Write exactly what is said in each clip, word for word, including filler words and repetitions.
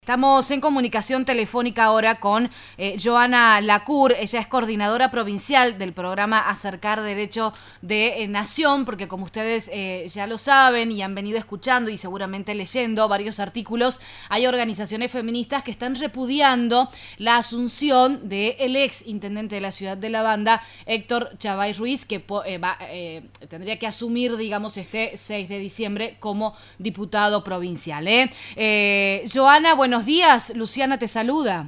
Estamos en comunicación telefónica ahora con eh, Joana Lacour. Ella es coordinadora provincial del programa Acercar Derecho de eh, Nación, porque como ustedes eh, ya lo saben y han venido escuchando y seguramente leyendo varios artículos, hay organizaciones feministas que están repudiando la asunción del ex intendente de la ciudad de La Banda, Héctor Chavay Ruiz, que eh, va, eh, tendría que asumir, digamos, este seis de diciembre como diputado provincial. ¿eh? Eh, Joana, bueno, Buenos días, Luciana te saluda.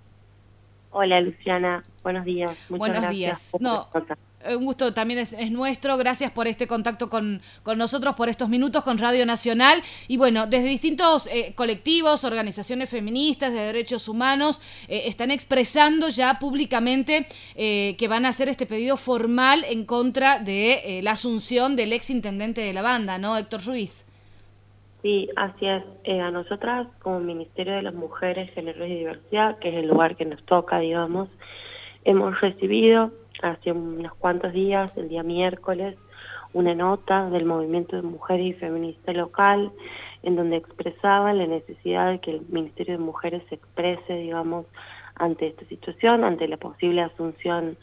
Hola Luciana, buenos días, muchas Buenos gracias días. por la No, nota. un gusto también es, es nuestro, gracias por este contacto con, con nosotros, por estos minutos con Radio Nacional. Y bueno, desde distintos eh, colectivos, organizaciones feministas de derechos humanos, eh, están expresando ya públicamente eh, que van a hacer este pedido formal en contra de eh, la asunción del ex intendente de La Banda, ¿no, Héctor Ruiz? Sí, así es. Eh, a nosotras, como Ministerio de las Mujeres, Género y Diversidad, que es el lugar que nos toca, digamos, hemos recibido hace unos cuantos días, el día miércoles, una nota del Movimiento de Mujeres y Feminista Local, en donde expresaban la necesidad de que el Ministerio de Mujeres se exprese, digamos, ante esta situación, ante la posible asunción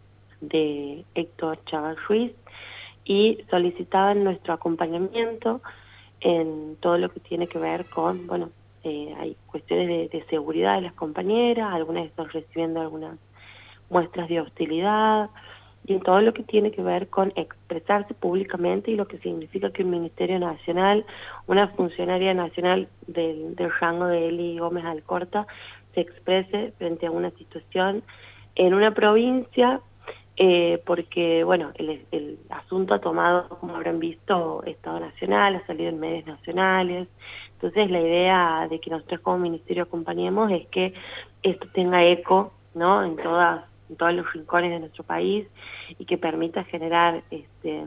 de Héctor Chavay Ruiz, y solicitaban nuestro acompañamiento en todo lo que tiene que ver con, bueno, eh, hay cuestiones de, de seguridad de las compañeras, algunas están recibiendo algunas muestras de hostilidad, y en todo lo que tiene que ver con expresarse públicamente y lo que significa que un Ministerio Nacional, una funcionaria nacional del, del rango de Eli Gómez Alcorta, se exprese frente a una situación en una provincia. Eh, porque, bueno, el, el asunto ha tomado, como habrán visto, Estado Nacional, ha salido en medios nacionales. Entonces, la idea de que nosotros como Ministerio acompañemos es que esto tenga eco, ¿no?, en todas, en todos los rincones de nuestro país, y que permita generar este,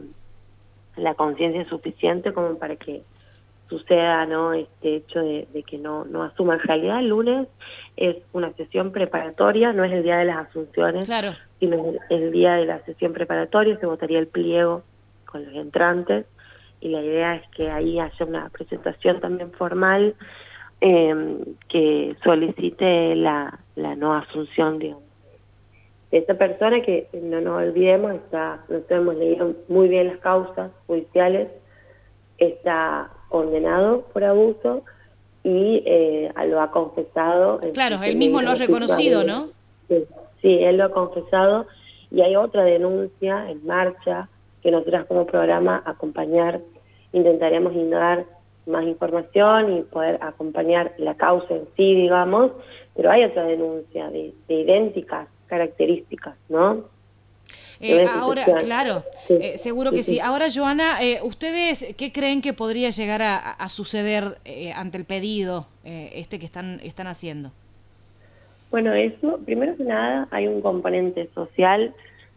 la conciencia suficiente como para que suceda, ¿no?, este hecho de, de que no, no asuma. En realidad, el lunes es una sesión preparatoria, no es el día de las asunciones, Claro. sino el, el día de la sesión preparatoria, se votaría el pliego con los entrantes, y la idea es que ahí haya una presentación también formal eh, que solicite la, la no asunción, digamos, de esta persona que, no nos olvidemos, está, nosotros hemos leído muy bien las causas judiciales, está condenado por abuso y eh, lo ha confesado. En Claro, él mismo lo ha reconocido, ¿no? Sí, sí, él lo ha confesado, y hay otra denuncia en marcha que nosotras como programa acompañar, intentaremos indagar más información y poder acompañar la causa en sí, digamos, pero hay otra denuncia de, de idénticas características, ¿no? Eh, ahora, claro, sí, eh, seguro sí, que sí. sí. Ahora, Joana, eh, ¿ustedes qué creen que podría llegar a, a suceder eh, ante el pedido eh, este que están, están haciendo? Bueno, eso, primero que nada, hay un componente social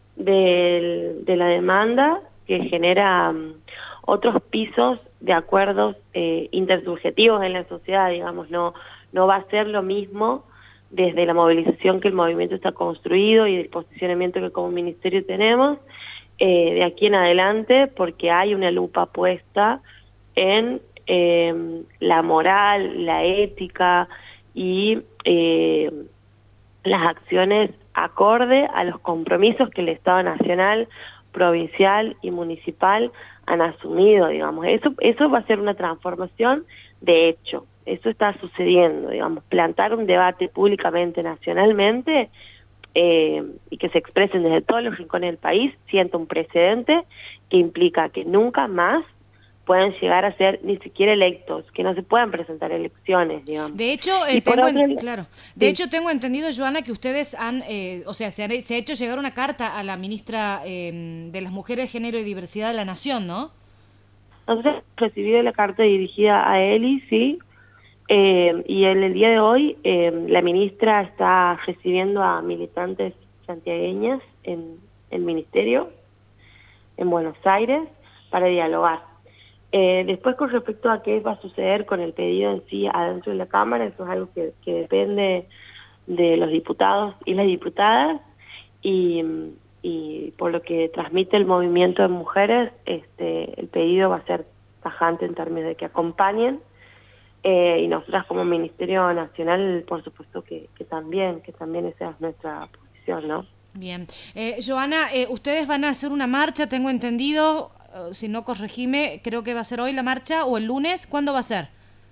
del, de la demanda que genera um, otros pisos de acuerdos eh, intersubjetivos en la sociedad, digamos, no, no va a ser lo mismo desde la movilización que el movimiento está construido y el posicionamiento que como ministerio tenemos eh, de aquí en adelante, porque hay una lupa puesta en eh, la moral, la ética y eh, las acciones acorde a los compromisos que el Estado Nacional, provincial y municipal han asumido, digamos. Eso, eso va a ser una transformación de hecho. Eso está sucediendo, digamos, plantar un debate públicamente, nacionalmente, eh, y que se expresen desde todos los rincones del país, sienta un precedente que implica que nunca más puedan llegar a ser ni siquiera electos, que no se puedan presentar elecciones, digamos. De hecho, eh, Y por tengo otro, en, claro, de sí. hecho tengo entendido, Joana, que ustedes han, eh, o sea, se, han, se ha hecho llegar una carta a la ministra eh, de las Mujeres, Género y Diversidad de la Nación, ¿no? Nosotros hemos recibido la carta dirigida a Eli, sí, eh, y en el día de hoy eh, la ministra está recibiendo a militantes santiagueñas en el ministerio, en Buenos Aires, para dialogar. Eh, después, con respecto a qué va a suceder con el pedido en sí adentro de la Cámara, eso es algo que, que depende de los diputados y las diputadas, y, y por lo que transmite el movimiento de mujeres, este, el pedido va a ser tajante en términos de que acompañen Eh, y nosotras como Ministerio Nacional, por supuesto que, que también, que también esa es nuestra posición, ¿no? Bien. Eh, Joana, eh, ustedes van a hacer una marcha, tengo entendido, eh, si no corregime, creo que va a ser hoy la marcha o el lunes, ¿cuándo va a ser?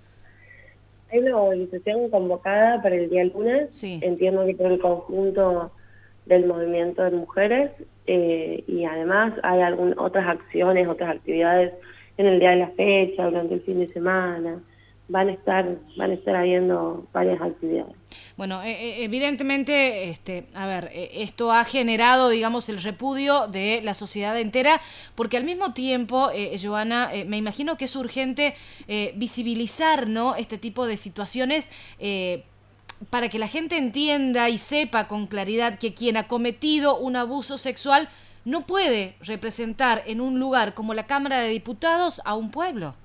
Hay una movilización convocada para el día lunes, Sí. entiendo que por el conjunto del movimiento de mujeres, eh, y además hay algún, otras acciones, otras actividades en el día de la fecha, durante el fin de semana. Van a estar, van a estar habiendo varias actividades. Bueno, eh, evidentemente, este, a ver, eh, esto ha generado, digamos, el repudio de la sociedad entera, porque al mismo tiempo, eh, Joana, eh, me imagino que es urgente eh, visibilizar, ¿no?, este tipo de situaciones eh, para que la gente entienda y sepa con claridad que quien ha cometido un abuso sexual no puede representar en un lugar como la Cámara de Diputados a un pueblo.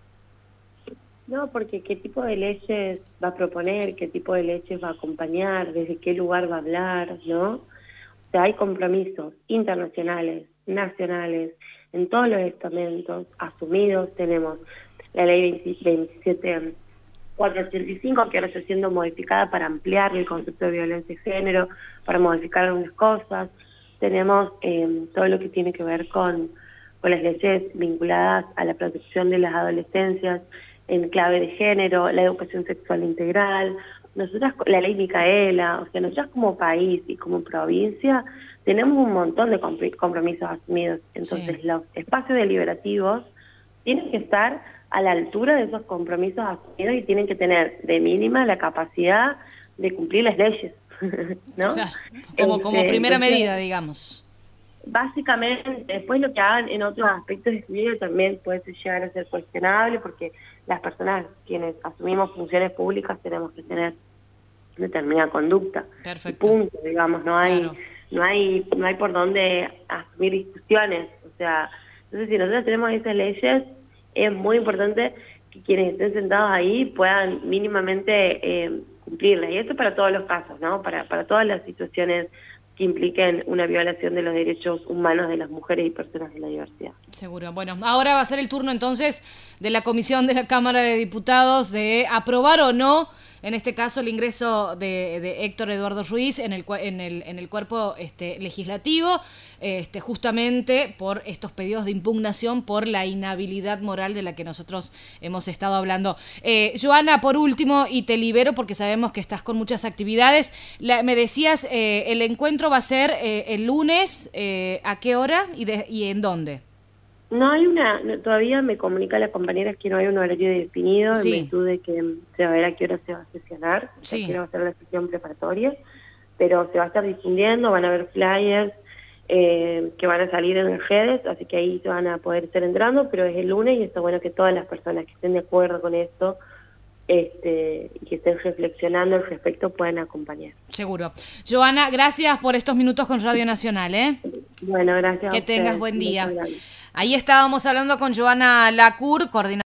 No, porque qué tipo de leyes va a proponer, qué tipo de leyes va a acompañar, desde qué lugar va a hablar, ¿no? O sea, hay compromisos internacionales, nacionales, en todos los estamentos asumidos. Tenemos la ley veintisiete cuatrocientos ochenta y cinco, que ahora está siendo modificada para ampliar el concepto de violencia de género, para modificar algunas cosas. Tenemos eh, todo lo que tiene que ver con, con las leyes vinculadas a la protección de las adolescencias en clave de género, la educación sexual integral, nosotras, la ley Micaela. O sea, nosotras como país y como provincia tenemos un montón de compromisos asumidos. Entonces, sí, los espacios deliberativos tienen que estar a la altura de esos compromisos asumidos y tienen que tener de mínima la capacidad de cumplir las leyes, ¿no? Claro, como, este, como primera entonces, medida, digamos. Básicamente, después lo que hagan en otros aspectos de su vida también puede llegar a ser cuestionable, porque las personas quienes asumimos funciones públicas tenemos que tener determinada conducta. Perfecto. Y punto, digamos, no hay, claro. no hay, no hay por dónde asumir discusiones. O sea, entonces si nosotros tenemos esas leyes, es muy importante que quienes estén sentados ahí puedan mínimamente eh, cumplirlas. Y esto para todos los casos, ¿no? Para, para todas las situaciones que impliquen una violación de los derechos humanos de las mujeres y personas de la diversidad. Seguro. Bueno, ahora va a ser el turno entonces de la Comisión de la Cámara de Diputados de aprobar o no, en este caso, el ingreso de, de Héctor Eduardo Ruiz en el, en el, en el cuerpo este, legislativo, este, justamente por estos pedidos de impugnación por la inhabilidad moral de la que nosotros hemos estado hablando. Eh, Joana, por último, y te libero porque sabemos que estás con muchas actividades, la, me decías, eh, el encuentro va a ser eh, el lunes, eh, ¿a qué hora y, de, y en dónde? No hay una, no, todavía me comunica la compañera que no hay un horario definido, sí, en virtud de que se va a ver a qué hora se va a sesionar, sí, a qué hora va a ser la sesión preparatoria, pero se va a estar difundiendo, van a haber flyers eh, que van a salir en las redes, así que ahí se van a poder estar entrando, pero es el lunes y está bueno que todas las personas que estén de acuerdo con esto este, y que estén reflexionando al respecto puedan acompañar. Seguro. Joana, gracias por estos minutos con Radio Nacional, ¿eh? Bueno, gracias. Que tengas buen día. Ahí estábamos hablando con Joana Lacour, coordinadora